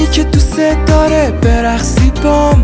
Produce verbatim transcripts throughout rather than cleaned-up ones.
اونی که دوست داره برقصی بام،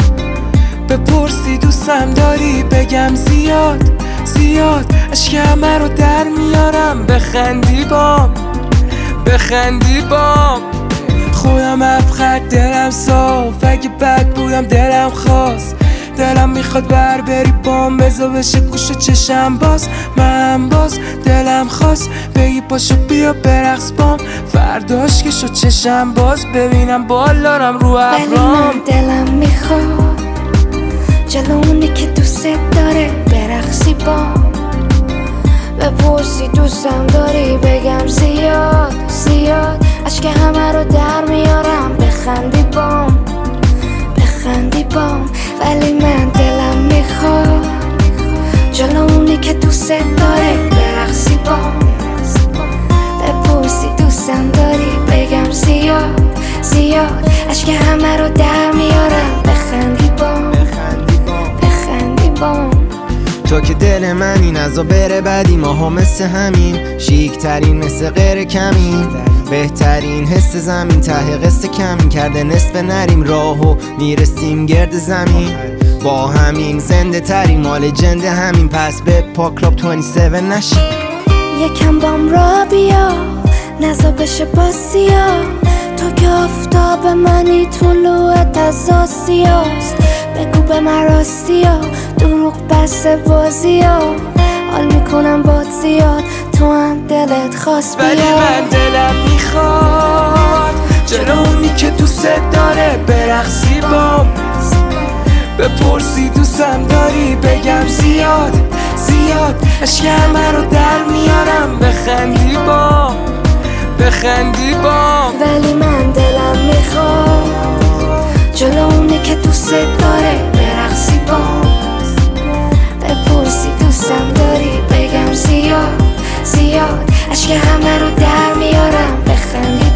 بپرسی دوستم داری بگم زیاد زیاد، اشک همه رو در میارم بخندی بام، بخندی بام. خودم افخر دلم صاف، اگه بد بودم دلم خواست، دلم میخواد بر بری بام، بزا بشه گوش چشم باز، من باز دلم خواست بگی پاشو بیا برقص بام، فرداش که شد چشم باز ببینم بالارم رو ابرام. ولی من دلم میخواد جلو اونی که دوست داره برقصی بام، بپرسی دوستم داری بگم زیاد زیاد، اشک همه رو در میارم بخندی بام، بخندی بام. ولی من دلم میخواد جلو اونی که دوست داره برقصی بام، بپرسی دوستم داری بگم زیاد زیاد، اشک همه رو در میارم بخندی بام، بخندی بام. تو که دل منی نزا بره بدی، ما هم مثل همین، شیک ترین مثل غیر کمین، بهترین حس زمین، ته قصه کمین کرده نصف نریم راهو میرسیم گرد زمین، با همین زنده ترین مال جند همین، پس به پاک راب بیست و هفت نشیم. یکم بام را بیا نزا بشه باسیا، تو که آفتاب منی طلوعت از آسیاست، بگو به من راستیا دروغ بس بازیا، حال میکنم باد زیاد تو هم دلت خواست بیا. ولی من دلم میخواد جلو اونی که دوست داره برقصی بام، بپرسی دوستم داری بگم زیاد زیاد، اشک همه رو در میارم بخندی بام، بخندی بام. ولی من دلم میخواد جلو اونی که دوست داره برقصی بام، بپرسی دوستم داری بگم زیاد زیاد، اشک همه رو در میارم بخندی